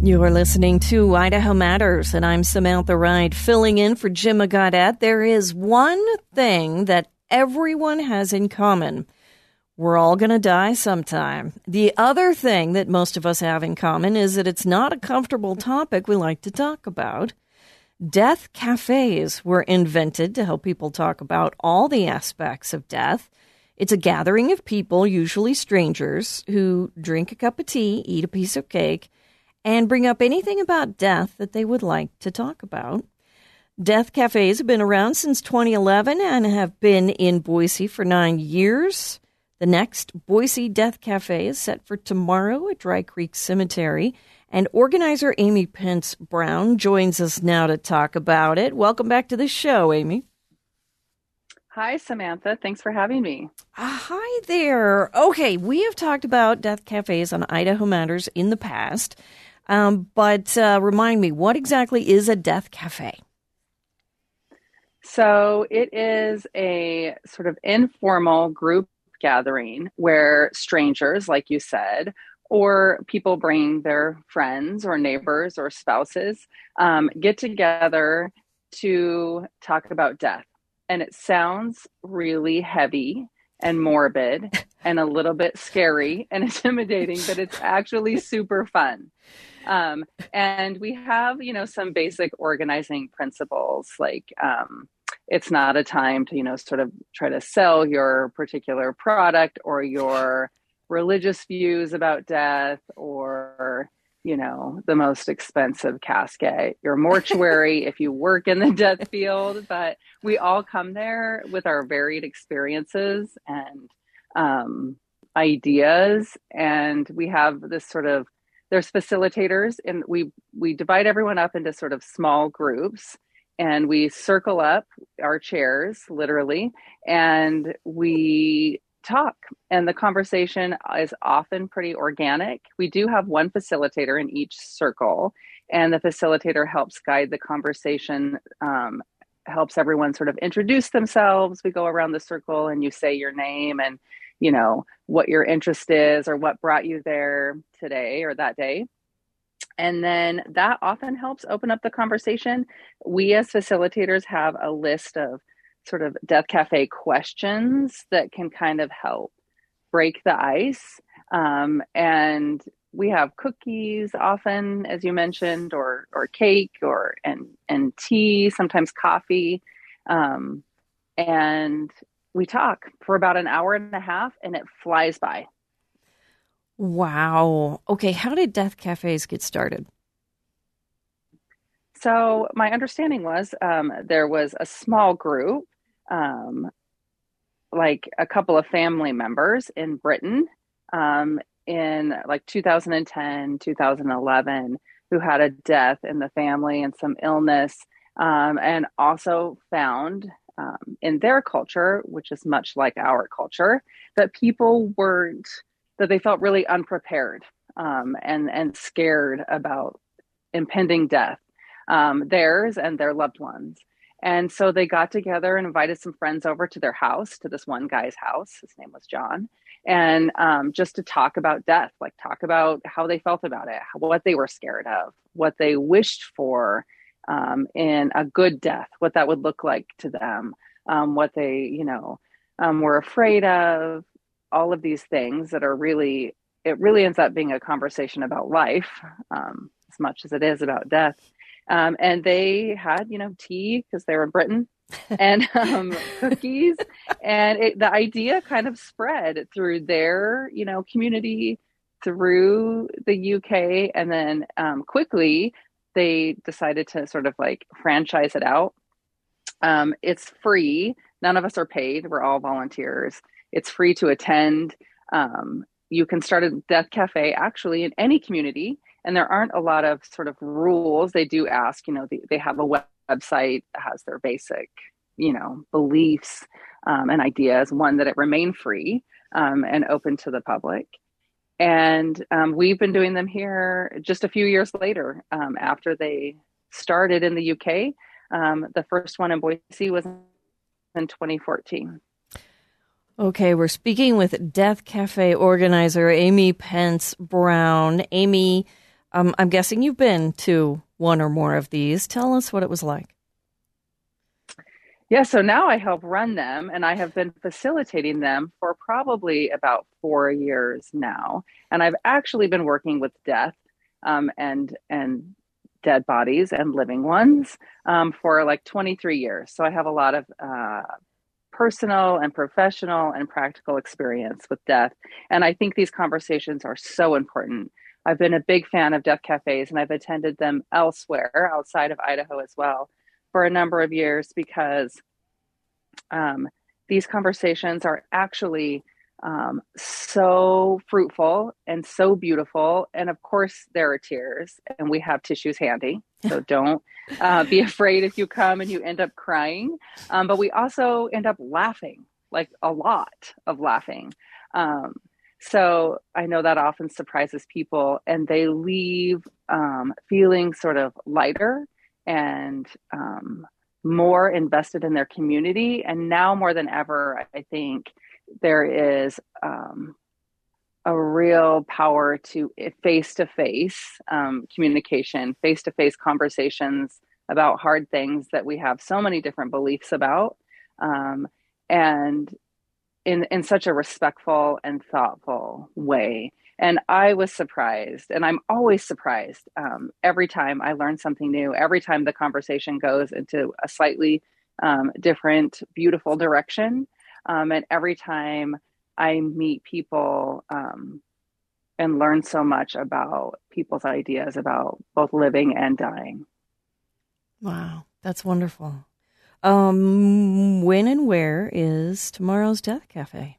You're listening to Idaho Matters, and I'm Samantha Wright, filling in for Jim Gaudet. There is one thing that everyone has in common. We're all going to die sometime. The other thing that most of us have in common is that it's not a comfortable topic we like to talk about. Death cafes were invented to help people talk about all the aspects of death. It's a gathering of people, usually strangers, who drink a cup of tea, eat a piece of cake, and bring up anything about death that they would like to talk about. Death cafes have been around since 2011 and have been in Boise for 9 years. The next Boise Death Cafe is set for tomorrow at Dry Creek Cemetery, and organizer Amy Pence Brown joins us now to talk about it. Welcome back to the show, Amy. Hi, Samantha. Thanks for having me. Hi there. Okay, we have talked about death cafes on Idaho Matters in the past, but remind me, what exactly is a death cafe? So it is a sort of informal group gathering where strangers, like you said, or people bring their friends or neighbors or spouses, get together to talk about death. And it sounds really heavy and morbid and a little bit scary and intimidating, but it's actually super fun. And we have, some basic organizing principles, like it's not a time to, sort of try to sell your particular product or your religious views about death or, the most expensive casket, your mortuary if you work in the death field. But we all come there with our varied experiences and ideas. And we have this there's facilitators, and we divide everyone up into sort of small groups, and we circle up our chairs, literally, and we talk. And the conversation is often pretty organic. We do have one facilitator in each circle, and the facilitator helps guide the conversation, helps everyone sort of introduce themselves. We go around the circle and you say your name and, what your interest is or what brought you there today or that day. And then that often helps open up the conversation. We as facilitators have a list of sort of death cafe questions that can kind of help break the ice. And we have cookies often, as you mentioned, or cake and tea, sometimes coffee. And we talk for about an hour and a half, and it flies by. Wow. Okay, how did death cafes get started? So my understanding was there was a small group, like a couple of family members in Britain in like 2010, 2011, who had a death in the family and some illness, and also found in their culture, which is much like our culture, that that they felt really unprepared and scared about impending death, theirs and their loved ones. And so they got together and invited some friends over to their house, to this one guy's house. His name was John. And just to talk about death, like talk about how they felt about it, what they were scared of, what they wished for in a good death, what that would look like to them, what they, were afraid of, all of these things that are it really ends up being a conversation about life as much as it is about death. And they had, tea because they were in Britain and cookies. And the idea kind of spread through their, community, through the UK. And then quickly they decided to sort of like franchise it out. It's free. None of us are paid. We're all volunteers. It's free to attend. You can start a death cafe actually in any community. And there aren't a lot of sort of rules. They do ask, they have a website that has their basic, beliefs and ideas. One, that it remain free and open to the public. And we've been doing them here just a few years later after they started in the UK. The first one in Boise was in 2014. Okay, we're speaking with Death Cafe organizer Amy Pence Brown. Amy, I'm guessing you've been to one or more of these. Tell us what it was like. Yeah, so now I help run them, and I have been facilitating them for probably about 4 years now. And I've actually been working with death and dead bodies and living ones for like 23 years. So I have a lot of personal and professional and practical experience with death. And I think these conversations are so important. I've been a big fan of death cafes, and I've attended them elsewhere outside of Idaho as well for a number of years because these conversations are actually so fruitful and so beautiful. And of course, there are tears, and we have tissues handy. So don't be afraid if you come and you end up crying. But we also end up laughing, like a lot of laughing. So I know that often surprises people, and they leave feeling sort of lighter and more invested in their community. And now more than ever, I think there is a real power to face-to-face communication, face-to-face conversations about hard things that we have so many different beliefs about, and in such a respectful and thoughtful way. And I was surprised, and I'm always surprised every time I learn something new, every time the conversation goes into a slightly different, beautiful direction. And every time I meet people and learn so much about people's ideas about both living and dying. Wow, that's wonderful. When and where is tomorrow's Death Cafe?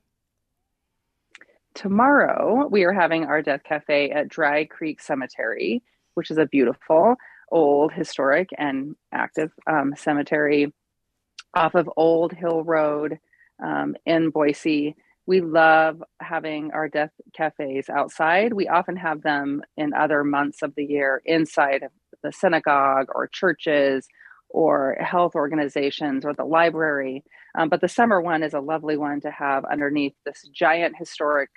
Tomorrow, we are having our Death Cafe at Dry Creek Cemetery, which is a beautiful, old, historic, and active cemetery off of Old Hill Road in Boise. We love having our death cafes outside. We often have them in other months of the year inside of the synagogue or churches or health organizations or the library. But the summer one is a lovely one to have underneath this giant historic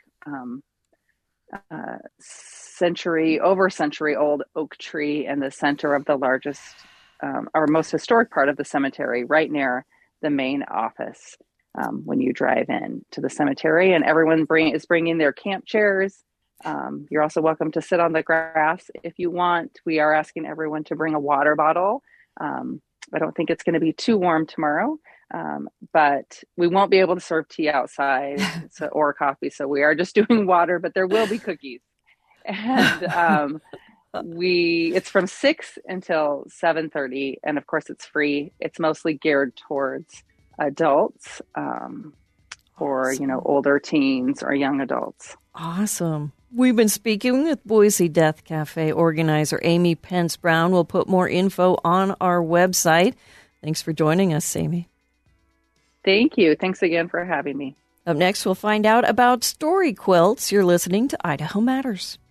century old oak tree in the center of the largest or most historic part of the cemetery, right near the main office. When you drive in to the cemetery, and everyone is bringing their camp chairs. You're also welcome to sit on the grass if you want. We are asking everyone to bring a water bottle. I don't think it's going to be too warm tomorrow, but we won't be able to serve tea outside or coffee. So we are just doing water, but there will be cookies. And it's from 6 until 7:30. And of course it's free. It's mostly geared towards adults or, older teens or young adults. Awesome. We've been speaking with Boise Death Cafe organizer Amy Pence Brown. We'll put more info on our website. Thanks for joining us, Amy. Thank you. Thanks again for having me. Up next, we'll find out about story quilts. You're listening to Idaho Matters.